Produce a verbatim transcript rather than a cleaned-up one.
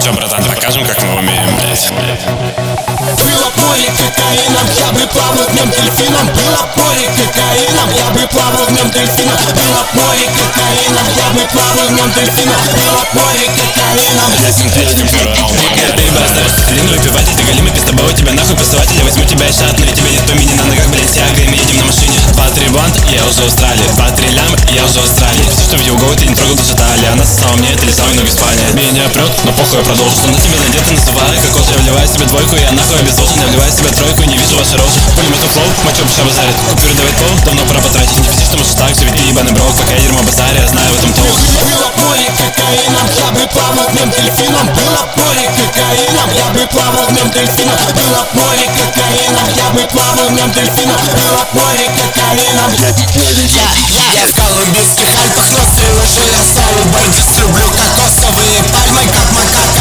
все, братан, покажем, как мы умеем, блядь. Было море кокаином, я бы плавал в нем дельфином. Было море кокаином, я бы плавал в нем дельфином. Было море кокаином, я бы плавал в нем дельфином. Было море кокаином. Рыба, оставишь целину, выпивать эти галимы, без тобой тебя нахуй посылать. Я возьму тебя и шатну, и тебе нет помини на ногах, блядь, тяга, и мы едем на машине. Два-три блант, я уже в Австралии. Два-три лям, я уже в Австралии. Все, что видел голову, ты не трогал даже талии. Она сосала мне, это лизала ноги в спальне. Меня прет, но похуй, я продолжу. Что на тебе надето, называю, как кожа. Я вливаю себе двойку, я нахуй обезвожен. Я вливаю себе тройку, и не вижу ваши рожи. Пулемету флоу, мочу пиша базарит. Купюры давать пол, давно пора потратить. Не пиздишь, что можешь так, все ведь ты ебаный брок. Пока я дерьмо базаре, я знаю в этом толк. Было море кокаином, я бы плавал в нем дельфином. Было море кокаином, я бы плавал в нем дельфином. Было море кокаином, я бы плавал в нем дельфином. Было море кокаином. Я, я, я в колумбийских Альпах, но стрелы я соло. Бандит, люблю кокосовые пальмы, как макак.